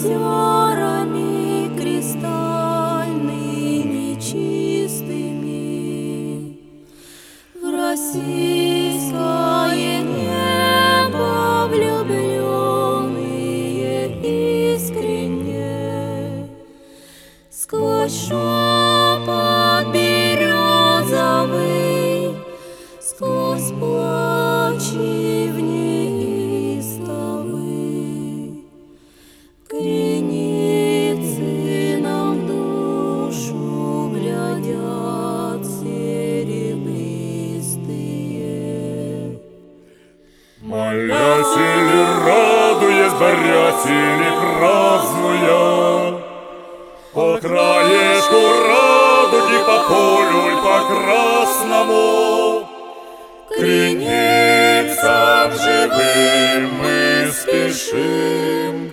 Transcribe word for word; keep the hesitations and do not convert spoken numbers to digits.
озерами кристальными чистыми в российское небо влюбленные искренне сквозь шепот березовый, сквозь плачи в неистовый, креницы нам в душу глядят серебристые. Молясь или радуясь, борясь или празднуя, по краешку радуги, по полю и по красному, к креницам живым мы спешим.